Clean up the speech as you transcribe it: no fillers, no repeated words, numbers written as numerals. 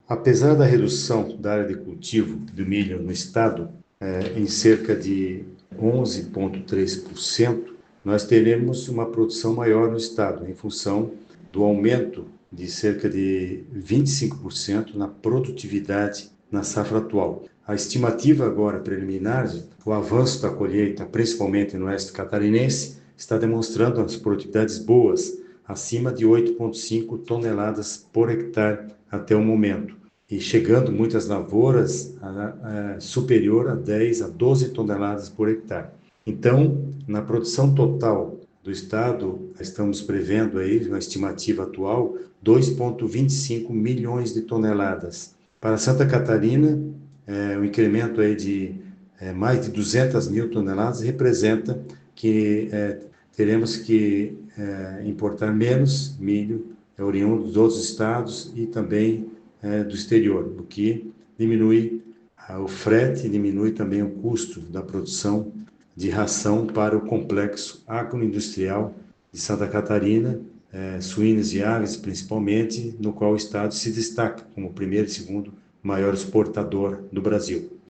Apesar da redução da área de cultivo do milho no estado, em cerca de 11,3%, nós teremos uma produção maior no estado, em função do aumento de cerca de 25% na produtividade na safra atual. A estimativa agora preliminar, o avanço da colheita, principalmente no oeste catarinense, está demonstrando as produtividades boas, acima de 8,5 toneladas por hectare até o momento, e chegando muitas lavouras superior a 10 a 12 toneladas por hectare. Então, na produção total do estado, estamos prevendo aí, na estimativa atual, 2,25 milhões de toneladas. Para Santa Catarina, um incremento aí de mais de 200 mil toneladas representa que teremos que importar menos milho oriundo dos outros estados e também do exterior, o que diminui o frete, diminui também o custo da produção de ração para o complexo agroindustrial de Santa Catarina, suínos e aves principalmente, no qual o estado se destaca como o primeiro e segundo maior exportador do Brasil.